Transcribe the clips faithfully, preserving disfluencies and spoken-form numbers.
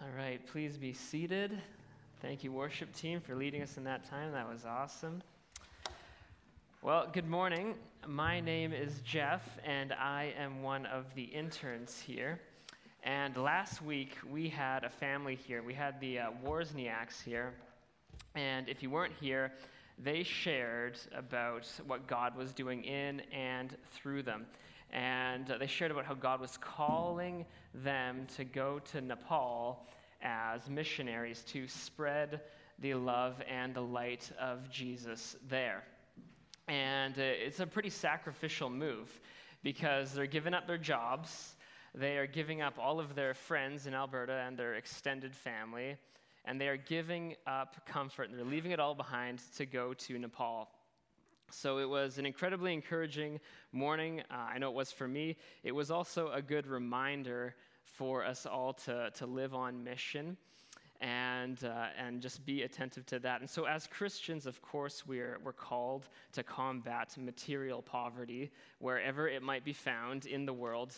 All right, please be seated. Thank you, worship team, for leading us in that time. That was awesome. Well, good morning. My name is Jeff, and I am one of the interns here. And last week, we had a family here. We had the uh, Wozniaks here. And if you weren't here, they shared about what God was doing in and through them. And uh, they shared about how God was calling them to go to Nepal as missionaries to spread the love and the light of Jesus there. And uh, it's a pretty sacrificial move because they're giving up their jobs, they are giving up all of their friends in Alberta and their extended family, and they are giving up comfort, and they're leaving it all behind to go to Nepal. So it was an incredibly encouraging morning. Uh, I know it was for me. It was also a good reminder for us all to, to live on mission and uh, and just be attentive to that. And so as Christians, of course, we're, we're called to combat material poverty wherever it might be found in the world.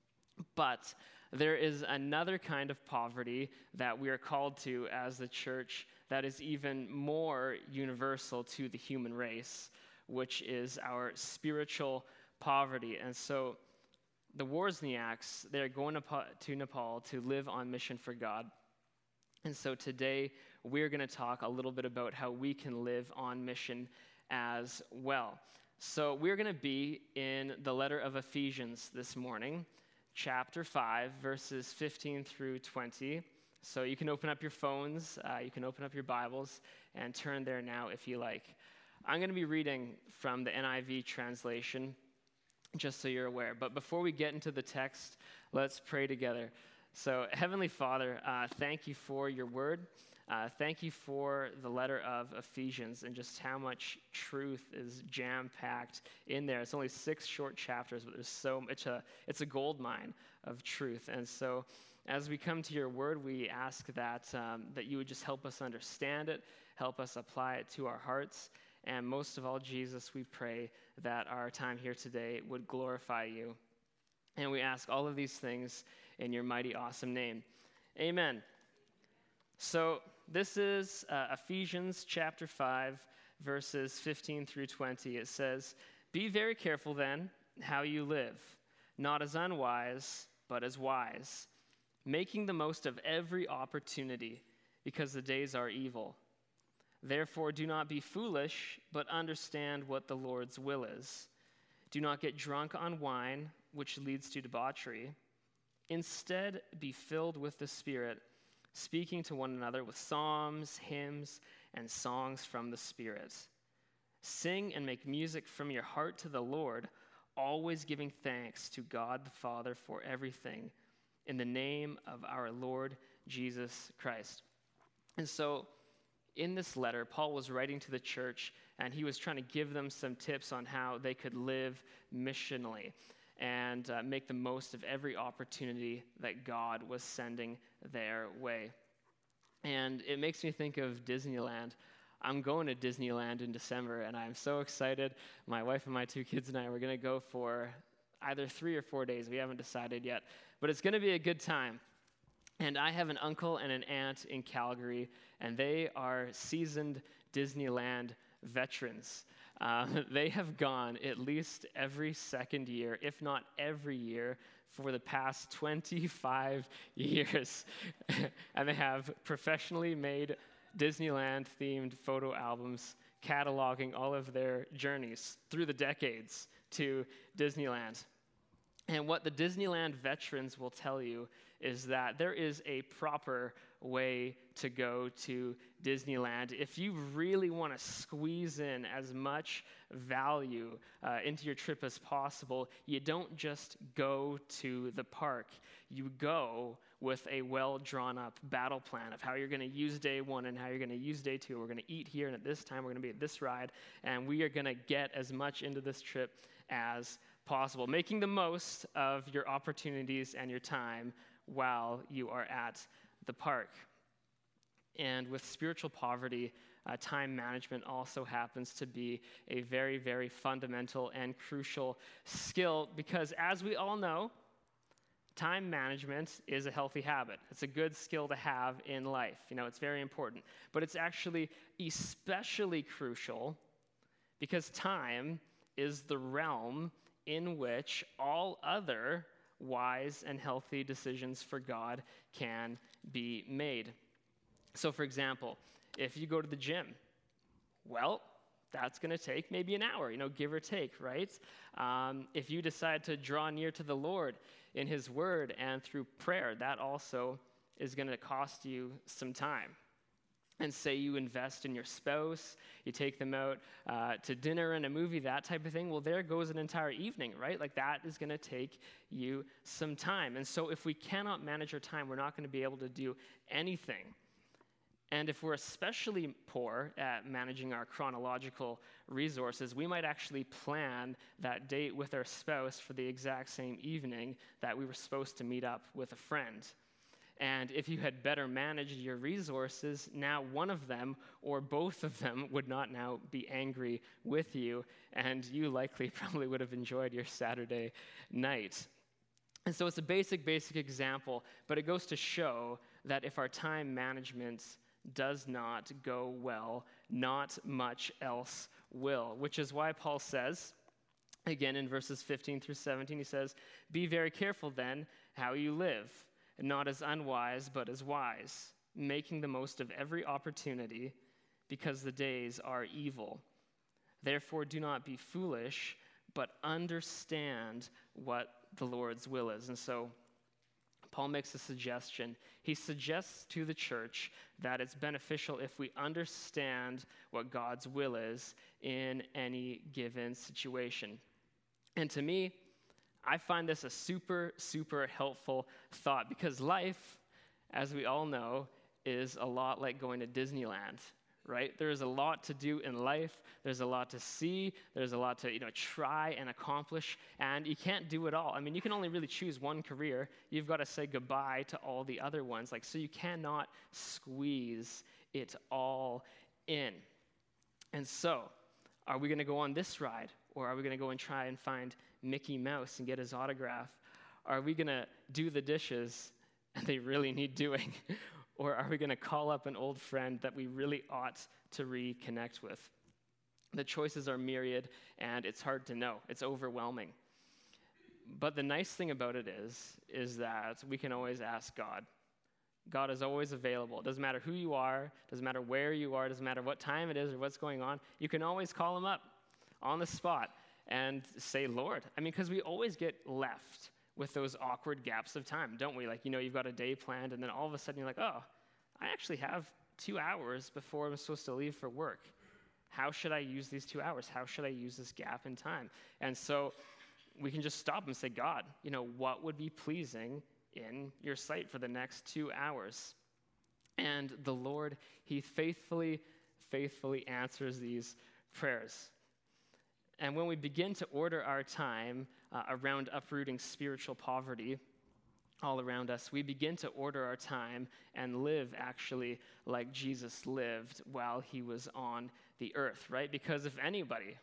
But there is another kind of poverty that we are called to as the church that is even more universal to the human race, which is our spiritual poverty. And so the Wozniaks, they're going to Nepal to live on mission for God. And so today, we're going to talk a little bit about how we can live on mission as well. So we're going to be in the letter of Ephesians this morning, chapter five, verses fifteen through twenty. So you can open up your phones, uh, you can open up your Bibles, and turn there now if you like. I'm going to be reading from the N I V translation, just so you're aware. But before we get into the text, let's pray together. So, Heavenly Father, uh, thank you for your word. Uh, thank you for the letter of Ephesians and just how much truth is jam-packed in there. It's only six short chapters, but there's so much. A, it's a gold mine of truth. And so, as we come to your word, we ask that um, that you would just help us understand it, help us apply it to our hearts. And most of all, Jesus, we pray that our time here today would glorify you. And we ask all of these things in your mighty, awesome name. Amen. So this is uh, Ephesians chapter five, verses fifteen through twenty. It says, "Be very careful then how you live, not as unwise, but as wise, making the most of every opportunity, because the days are evil. Therefore, do not be foolish, but understand what the Lord's will is. Do not get drunk on wine, which leads to debauchery. Instead, be filled with the Spirit, speaking to one another with psalms, hymns, and songs from the Spirit. Sing and make music from your heart to the Lord, always giving thanks to God the Father for everything, in the name of our Lord Jesus Christ." And so, in this letter, Paul was writing to the church, and he was trying to give them some tips on how they could live missionally and uh, make the most of every opportunity that God was sending their way. And it makes me think of Disneyland. I'm going to Disneyland in December, and I'm so excited. My wife and my two kids and I, we're going to go for either three or four days. We haven't decided yet, but it's going to be a good time. And I have an uncle and an aunt in Calgary, and they are seasoned Disneyland veterans. Uh, they have gone at least every second year, if not every year, for the past twenty-five years. And they have professionally made Disneyland-themed photo albums cataloging all of their journeys through the decades to Disneyland. And what the Disneyland veterans will tell you is that there is a proper way to go to Disneyland. If you really want to squeeze in as much value uh, into your trip as possible, you don't just go to the park. You go with a well-drawn-up battle plan of how you're going to use day one and how you're going to use day two. We're going to eat here, and at this time, we're going to be at this ride, and we are going to get as much into this trip as possible, making the most of your opportunities and your time while you are at the park. And with spiritual poverty, uh, time management also happens to be a very, very fundamental and crucial skill because, as we all know, time management is a healthy habit. It's a good skill to have in life. You know, it's very important. But it's actually especially crucial because time is the realm in which all other wise and healthy decisions for God can be made. So, for example, if you go to the gym, well, that's going to take maybe an hour, you know, give or take, right? Um, if you decide to draw near to the Lord in his word and through prayer, that also is going to cost you some time. And say you invest in your spouse, you take them out uh, to dinner and a movie, that type of thing, well, there goes an entire evening, right? Like that is going to take you some time. And so if we cannot manage our time, we're not going to be able to do anything. And if we're especially poor at managing our chronological resources, we might actually plan that date with our spouse for the exact same evening that we were supposed to meet up with a friend. And if you had better managed your resources, now one of them or both of them would not now be angry with you, and you likely probably would have enjoyed your Saturday night. And so it's a basic, basic example, but it goes to show that if our time management does not go well, not much else will, which is why Paul says, again in verses fifteen through seventeen, he says, "Be very careful then how you live, not as unwise, but as wise, making the most of every opportunity, because the days are evil. Therefore do not be foolish, but understand what the Lord's will is." And so Paul makes a suggestion. He suggests to the church that it's beneficial if we understand what God's will is in any given situation. And to me, I find this a super, super helpful thought because life, as we all know, is a lot like going to Disneyland, right? There's a lot to do in life. There's a lot to see. There's a lot to, you know, try and accomplish, and you can't do it all. I mean, you can only really choose one career. You've got to say goodbye to all the other ones. Like, so you cannot squeeze it all in. And so, are we going to go on this ride, or are we going to go and try and find Mickey Mouse and get his autograph? Are we going to do the dishes, and they really need doing? Or are we going to call up an old friend that we really ought to reconnect with? The choices are myriad, and it's hard to know. It's overwhelming. But the nice thing about it is, is that we can always ask God. God is always available. It doesn't matter who you are, doesn't matter where you are, doesn't matter what time it is or what's going on. You can always call him up on the spot and say, Lord. I mean, because we always get left with those awkward gaps of time, don't we? Like, you know, you've got a day planned, and then all of a sudden you're like, oh, I actually have two hours before I'm supposed to leave for work. How should I use these two hours? How should I use this gap in time? And so we can just stop and say, God, you know, what would be pleasing in your sight for the next two hours? And the Lord, he faithfully, faithfully answers these prayers. And when we begin to order our time uh, around uprooting spiritual poverty all around us, we begin to order our time and live actually like Jesus lived while he was on the earth, right? Because if anybody,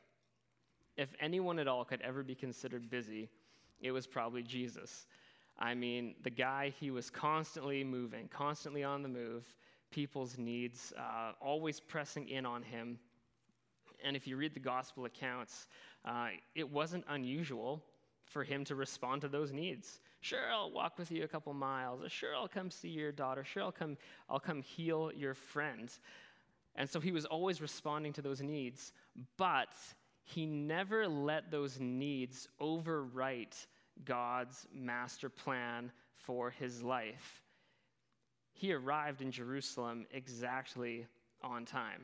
if anyone at all could ever be considered busy, it was probably Jesus. I mean, the guy, he was constantly moving, constantly on the move, people's needs, uh, always pressing in on him. And if you read the gospel accounts, uh, it wasn't unusual for him to respond to those needs. Sure, I'll walk with you a couple miles. Sure, I'll come see your daughter. Sure, I'll come, I'll come heal your friend. And so he was always responding to those needs, but he never let those needs overwrite God's master plan for his life. He arrived in Jerusalem exactly on time.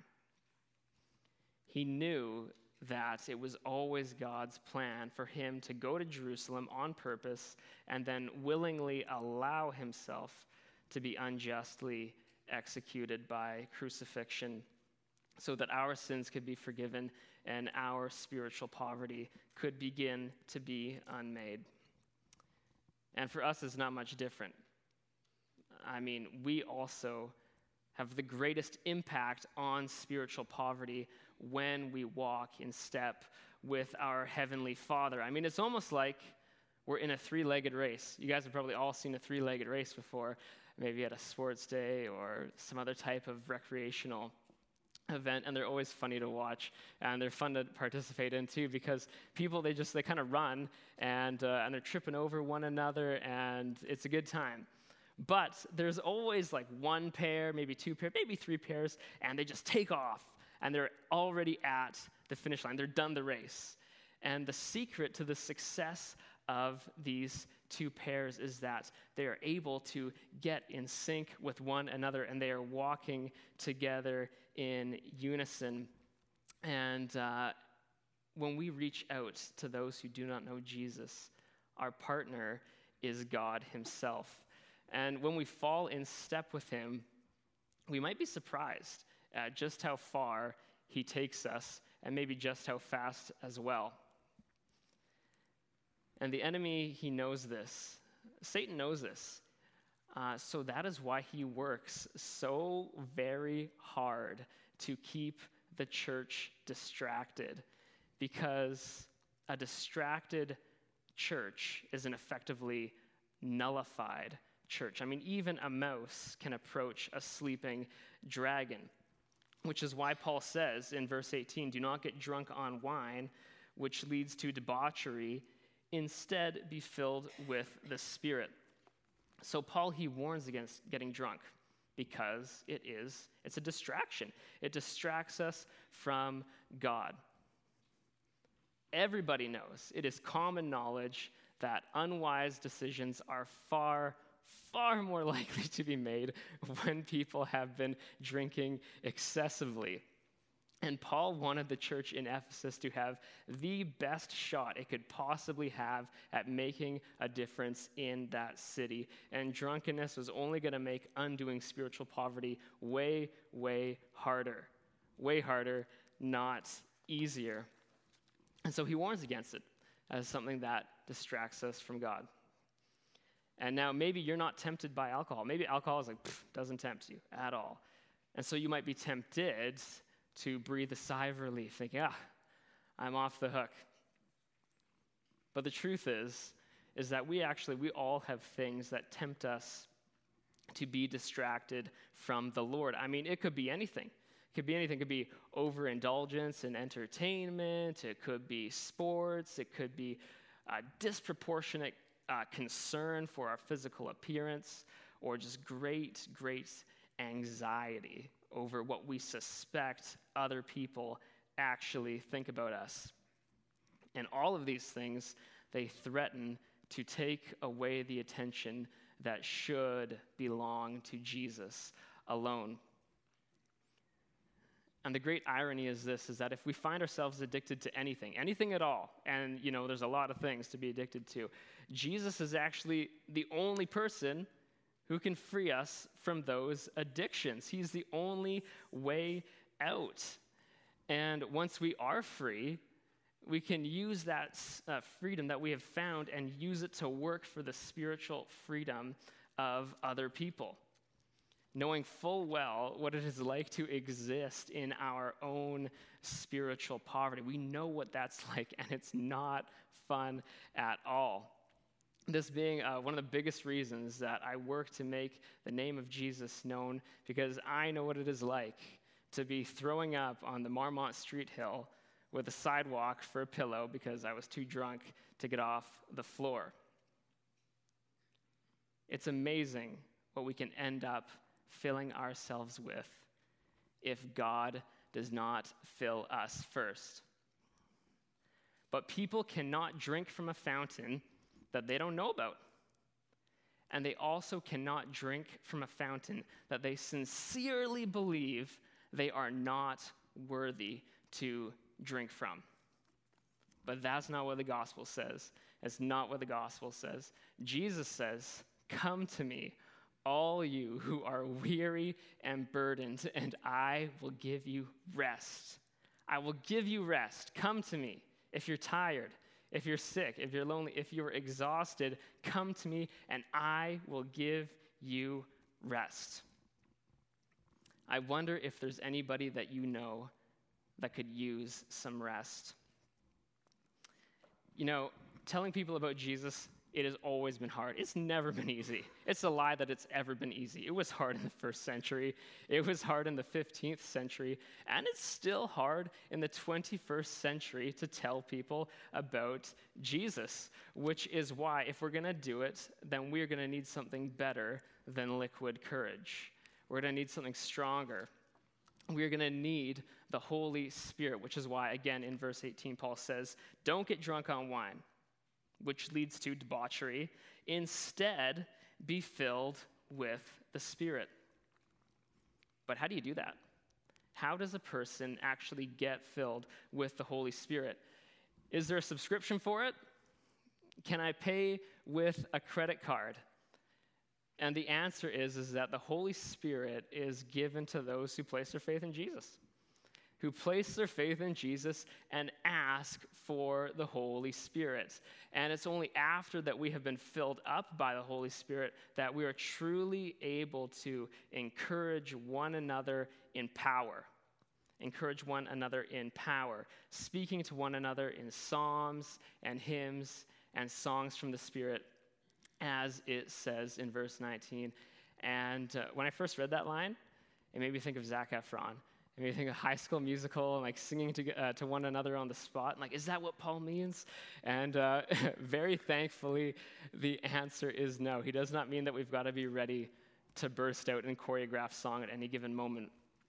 He knew that it was always God's plan for him to go to Jerusalem on purpose and then willingly allow himself to be unjustly executed by crucifixion so that our sins could be forgiven and our spiritual poverty could begin to be unmade. And for us, it's not much different. I mean, we also have the greatest impact on spiritual poverty when we walk in step with our Heavenly Father. I mean, it's almost like we're in a three-legged race. You guys have probably all seen a three-legged race before, maybe at a sports day or some other type of recreational event, and they're always funny to watch, and they're fun to participate in too, because people, they just, they kind of run, and, uh, and they're tripping over one another, and it's a good time. But there's always like one pair, maybe two pairs, maybe three pairs, and they just take off, and they're already at the finish line. They're done the race. And the secret to the success of these two pairs is that they are able to get in sync with one another, and they are walking together in unison. And uh, when we reach out to those who do not know Jesus, our partner is God himself. And when we fall in step with him, we might be surprised at just how far he takes us, and maybe just how fast as well. And the enemy, he knows this. Satan knows this. Uh, so that is why he works so very hard to keep the church distracted. Because a distracted church is an effectively nullified church. I mean, even a mouse can approach a sleeping dragon, which is why Paul says in verse eighteen, do not get drunk on wine, which leads to debauchery. Instead, be filled with the Spirit. So Paul, he warns against getting drunk because it is, it's a distraction. It distracts us from God. Everybody knows, it is common knowledge that unwise decisions are far, far more likely to be made when people have been drinking excessively. And Paul wanted the church in Ephesus to have the best shot it could possibly have at making a difference in that city. And drunkenness was only going to make undoing spiritual poverty way, way harder. Way harder, not easier. And so he warns against it as something that distracts us from God. And now maybe you're not tempted by alcohol. Maybe alcohol is like, pff, doesn't tempt you at all. And so you might be tempted to breathe a sigh of relief, thinking, ah, I'm off the hook. But the truth is, is that we actually, we all have things that tempt us to be distracted from the Lord. I mean, it could be anything. It could be anything. It could be overindulgence in entertainment. It could be sports. It could be a disproportionate uh, concern for our physical appearance, or just great, great anxiety over what we suspect other people actually think about us. And all of these things, they threaten to take away the attention that should belong to Jesus alone. And the great irony is this, is that if we find ourselves addicted to anything, anything at all, and you know, there's a lot of things to be addicted to, Jesus is actually the only person who can free us from those addictions. He's the only way out. And once we are free, we can use that uh, freedom that we have found and use it to work for the spiritual freedom of other people, knowing full well what it is like to exist in our own spiritual poverty. We know what that's like, and it's not fun at all. This being uh, one of the biggest reasons that I work to make the name of Jesus known, because I know what it is like to be throwing up on the Marmont Street Hill with a sidewalk for a pillow because I was too drunk to get off the floor. It's amazing what we can end up filling ourselves with if God does not fill us first. But people cannot drink from a fountain that they don't know about. And they also cannot drink from a fountain that they sincerely believe they are not worthy to drink from. But that's not what the gospel says. It's not what the gospel says. Jesus says, "Come to me, all you who are weary and burdened, and I will give you rest." I will give you rest. Come to me. If you're tired, if you're sick, if you're lonely, if you're exhausted, come to me and I will give you rest. I wonder if there's anybody that you know that could use some rest. You know, telling people about Jesus, it has always been hard. It's never been easy. It's a lie that it's ever been easy. It was hard in the first century. It was hard in the fifteenth century. And it's still hard in the twenty-first century to tell people about Jesus, which is why if we're going to do it, then we're going to need something better than liquid courage. We're going to need something stronger. We're going to need the Holy Spirit, which is why, again, in verse eighteen, Paul says, don't get drunk on wine, which leads to debauchery. Instead, be filled with the Spirit. But how do you do that? How does a person actually get filled with the Holy Spirit? Is there a subscription for it? Can I pay with a credit card? And the answer is, is that the Holy Spirit is given to those who place their faith in Jesus, who place their faith in Jesus and ask for the Holy Spirit. And it's only after that we have been filled up by the Holy Spirit that we are truly able to encourage one another in power. Encourage one another in power, speaking to one another in psalms and hymns and songs from the Spirit, as it says in verse nineteen. And uh, when I first read that line, it made me think of Zac Efron. It made me think of High School Musical and like singing to, uh, to one another on the spot. And, like, is that what Paul means? And uh, very thankfully, the answer is no. He does not mean that we've got to be ready to burst out in choreographed song at any given moment.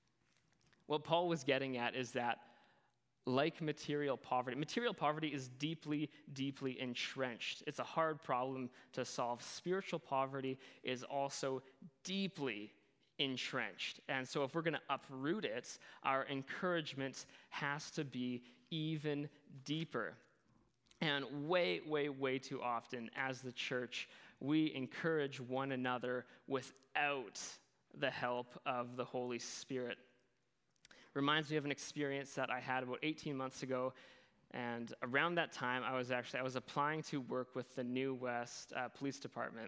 What Paul was getting at is that, like material poverty, material poverty is deeply, deeply entrenched. It's a hard problem to solve. Spiritual poverty is also deeply entrenched. And so if we're going to uproot it, our encouragement has to be even deeper. And way, way, way too often as the church, we encourage one another without the help of the Holy Spirit. Reminds me of an experience that I had about eighteen months ago, and around that time, I was actually I was applying to work with the New West uh, Police Department.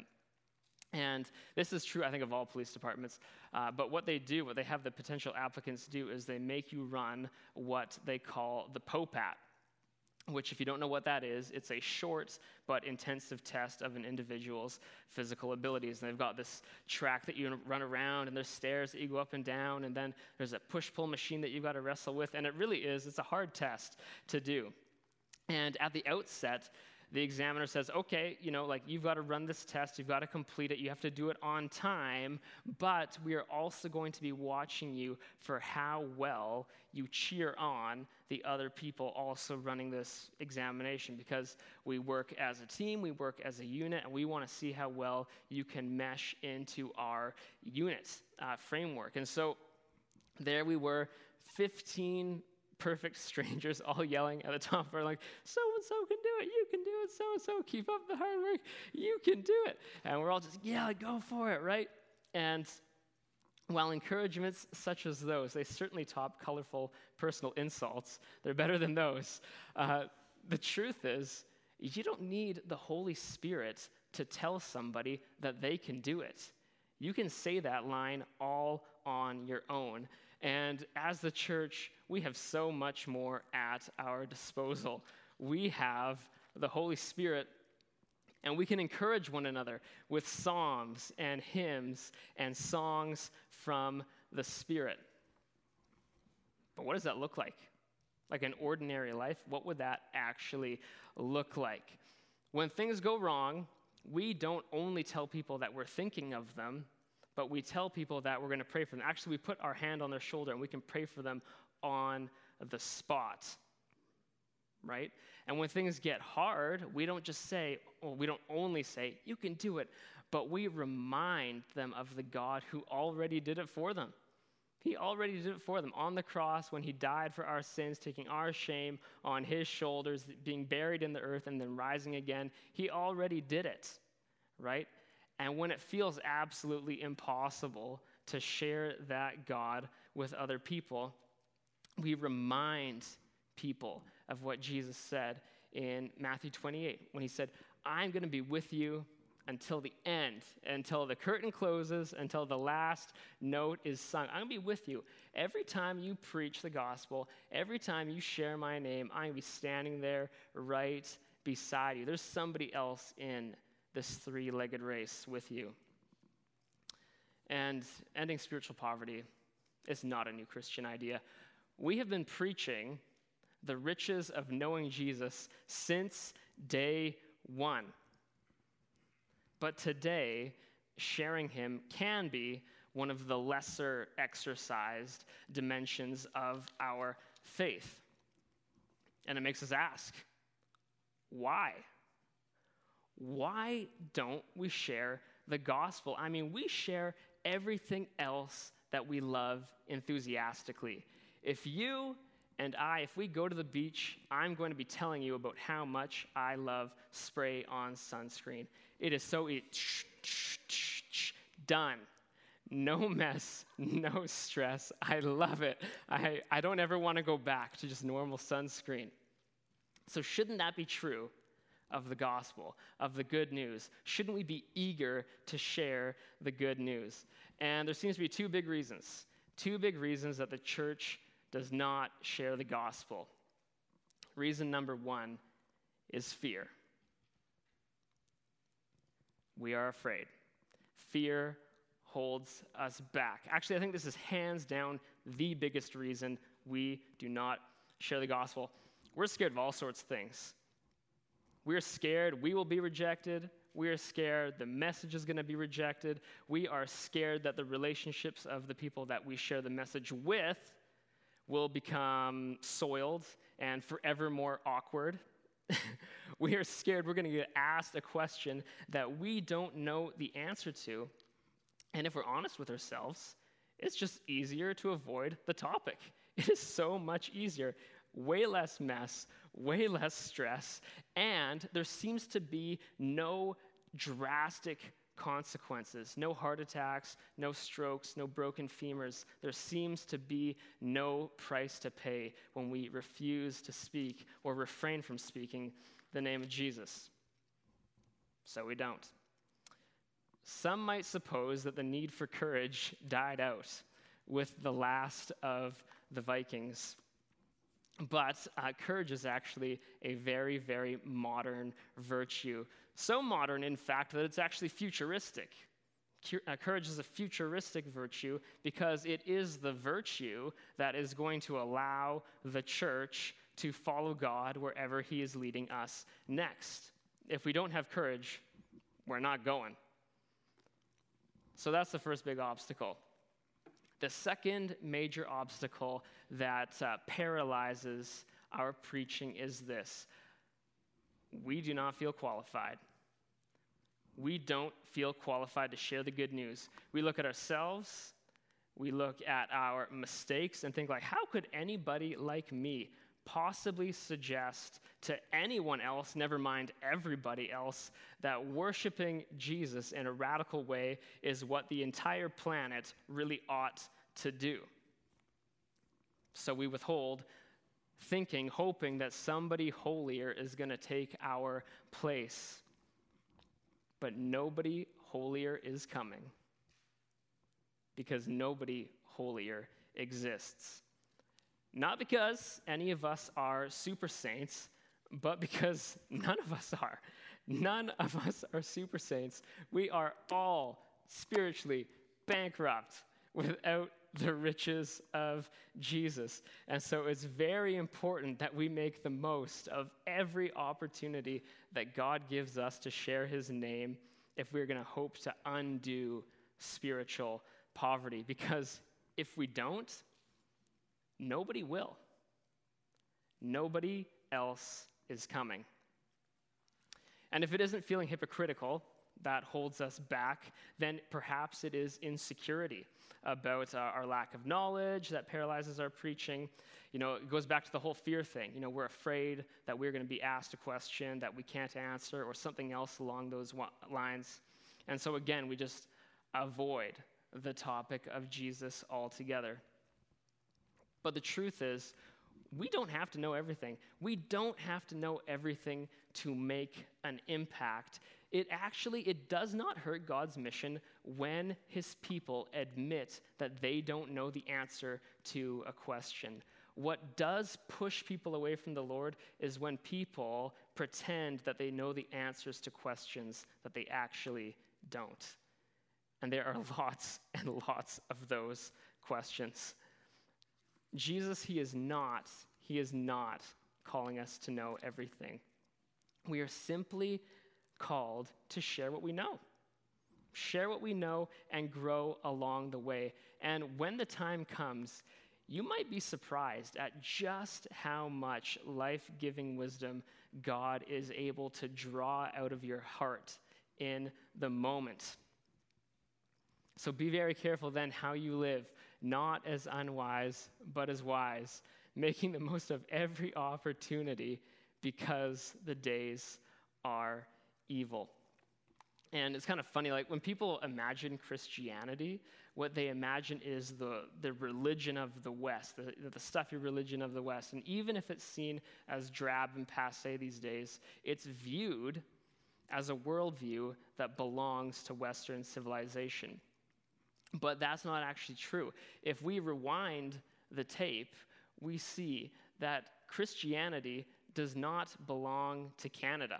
And this is true, I think, of all police departments. Uh, but what they do, what they have the potential applicants do, is they make you run what they call the POPAT, which, if you don't know what that is, it's a short but intensive test of an individual's physical abilities. And they've got this track that you run around, and there's stairs that you go up and down, and then there's a push-pull machine that you've got to wrestle with. And it really is, it's a hard test to do. And at the outset, the examiner says, okay, you know, like, you've got to run this test, you've got to complete it, you have to do it on time, but we are also going to be watching you for how well you cheer on the other people also running this examination, because we work as a team, we work as a unit, and we want to see how well you can mesh into our unit uh, framework. And so there we were, fifteen perfect strangers all yelling at the top of our, like, so-and-so can do it, you can do it, so-and-so, keep up the hard work, you can do it. And we're all just, yeah, go for it, right? And while encouragements such as those, they certainly top colorful personal insults, they're better than those. Uh, the truth is, you don't need the Holy Spirit to tell somebody that they can do it. You can say that line all on your own. And as the church, we have so much more at our disposal. We have the Holy Spirit, and we can encourage one another with psalms and hymns and songs from the Spirit. But what does that look like? Like an ordinary life, what would that actually look like? When things go wrong, we don't only tell people that we're thinking of them, but we tell people that we're going to pray for them. Actually, we put our hand on their shoulder and we can pray for them on the spot, right? And when things get hard, we don't just say, well, we don't only say, you can do it, but we remind them of the God who already did it for them. He already did it for them on the cross when he died for our sins, taking our shame on his shoulders, being buried in the earth and then rising again. He already did it, right? And when it feels absolutely impossible to share that God with other people, we remind people of what Jesus said in Matthew twenty-eight, when he said, I'm going to be with you until the end, until the curtain closes, until the last note is sung. I'm going to be with you. Every time you preach the gospel, every time you share my name, I'm going to be standing there right beside you. There's somebody else in this three-legged race with you. And ending spiritual poverty is not a new Christian idea. We have been preaching the riches of knowing Jesus since day one. But today, sharing him can be one of the lesser exercised dimensions of our faith. And it makes us ask, why? Why don't we share the gospel? I mean, we share everything else that we love enthusiastically. If you and I, if we go to the beach, I'm going to be telling you about how much I love spray-on sunscreen. It is so e- done. No mess, no stress. I love it. I, I don't ever want to go back to just normal sunscreen. So shouldn't that be true of the gospel, of the good news? Shouldn't we be eager to share the good news? And there seems to be two big reasons. Two big reasons that the church does not share the gospel. Reason number one is fear. We are afraid. Fear holds us back. Actually, I think this is hands down the biggest reason we do not share the gospel. We're scared of all sorts of things. We're scared we will be rejected. We are scared the message is going to be rejected. We are scared that the relationships of the people that we share the message with will become soiled and forever more awkward. We are scared we're going to get asked a question that we don't know the answer to. And if we're honest with ourselves, it's just easier to avoid the topic. It is so much easier. Way less mess, way less stress, and there seems to be no drastic consequences, no heart attacks, no strokes, no broken femurs. There seems to be no price to pay when we refuse to speak or refrain from speaking the name of Jesus. So we don't. Some might suppose that the need for courage died out with the last of the Vikings. But uh, courage is actually a very, very modern virtue. So modern, in fact, that it's actually futuristic. Cu- uh, courage is a futuristic virtue because it is the virtue that is going to allow the church to follow God wherever he is leading us next. If we don't have courage, we're not going. So that's the first big obstacle. The second major obstacle that uh, paralyzes our preaching is this. We do not feel qualified. We don't feel qualified to share the good news. We look at ourselves, we look at our mistakes and think like, how could anybody like me possibly suggest to anyone else, never mind everybody else, that worshiping Jesus in a radical way is what the entire planet really ought to do? So we withhold, thinking, hoping that somebody holier is going to take our place. But nobody holier is coming, because nobody holier exists. Not because any of us are super saints, but because none of us are. None of us are super saints. We are all spiritually bankrupt without the riches of Jesus. And so it's very important that we make the most of every opportunity that God gives us to share his name if we're going to hope to undo spiritual poverty. Because if we don't, nobody will. Nobody else is coming. And if it isn't feeling hypocritical that holds us back, then perhaps it is insecurity about uh, our lack of knowledge that paralyzes our preaching. You know, it goes back to the whole fear thing. You know, we're afraid that we're going to be asked a question that we can't answer or something else along those wa- lines. And so again, we just avoid the topic of Jesus altogether. But the truth is, we don't have to know everything. We don't have to know everything to make an impact. It actually, it does not hurt God's mission when his people admit that they don't know the answer to a question. What does push people away from the Lord is when people pretend that they know the answers to questions that they actually don't. And there are lots and lots of those questions. Jesus, he is not, he is not calling us to know everything. We are simply called to share what we know. Share what we know and grow along the way. And when the time comes, you might be surprised at just how much life-giving wisdom God is able to draw out of your heart in the moment. So be very careful then how you live, not as unwise, but as wise, making the most of every opportunity because the days are evil. And it's kind of funny, like when people imagine Christianity, what they imagine is the, the religion of the West, the, the stuffy religion of the West. And even if it's seen as drab and passé these days, it's viewed as a worldview that belongs to Western civilization. But that's not actually true. If we rewind the tape, we see that Christianity does not belong to Canada.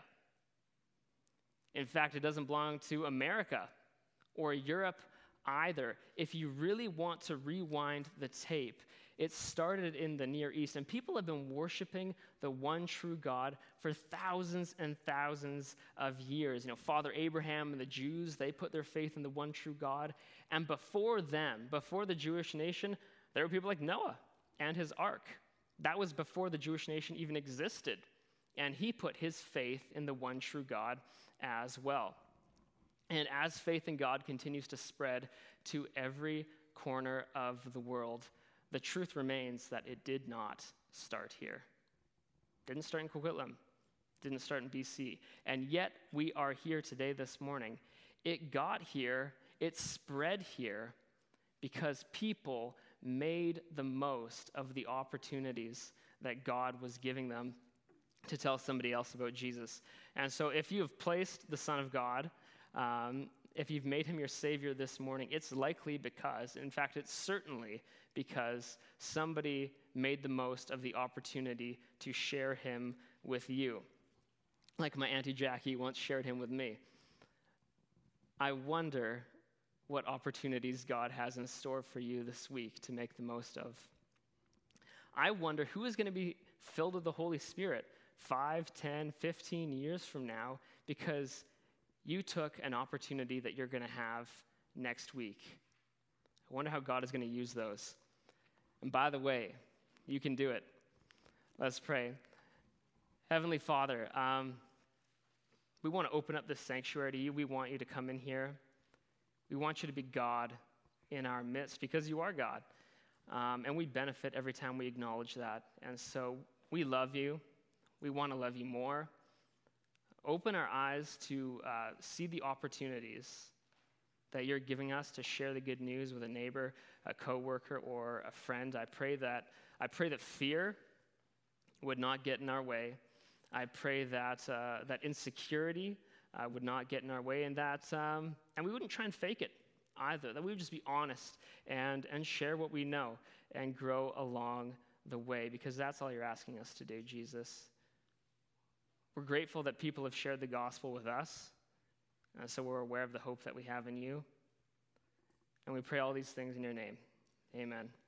In fact, it doesn't belong to America or Europe either. If you really want to rewind the tape, it started in the Near East, and people have been worshiping the one true God for thousands and thousands of years. You know, Father Abraham and the Jews, they put their faith in the one true God. And before them, before the Jewish nation, there were people like Noah and his ark. That was before the Jewish nation even existed. And he put his faith in the one true God as well. And as faith in God continues to spread to every corner of the world, the truth remains that it did not start here. Didn't start in Coquitlam. Didn't start in B C. And yet we are here today this morning. It got here, it spread here because people made the most of the opportunities that God was giving them to tell somebody else about Jesus. And so if you have placed the Son of God, um, if you've made him your Savior this morning, it's likely because, in fact, it's certainly because somebody made the most of the opportunity to share him with you. Like my Auntie Jackie once shared him with me. I wonder what opportunities God has in store for you this week to make the most of. I wonder who is going to be filled with the Holy Spirit five, ten, fifteen years from now because you took an opportunity that you're going to have next week. I wonder how God is going to use those. And by the way, you can do it. Let's pray. Heavenly Father, um, we want to open up this sanctuary to you. We want you to come in here. We want you to be God in our midst because you are God. Um, and we benefit every time we acknowledge that. And so we love you. We want to love you more. Open our eyes to uh, see the opportunities that you're giving us to share the good news with a neighbor, a coworker, or a friend. I pray that I pray that fear would not get in our way. I pray that uh, that insecurity uh, would not get in our way, and that um, and we wouldn't try and fake it either. That we would just be honest and and share what we know and grow along the way, because that's all you're asking us to do, Jesus. We're grateful that people have shared the gospel with us, uh, so we're aware of the hope that we have in you. And we pray all these things in your name. Amen.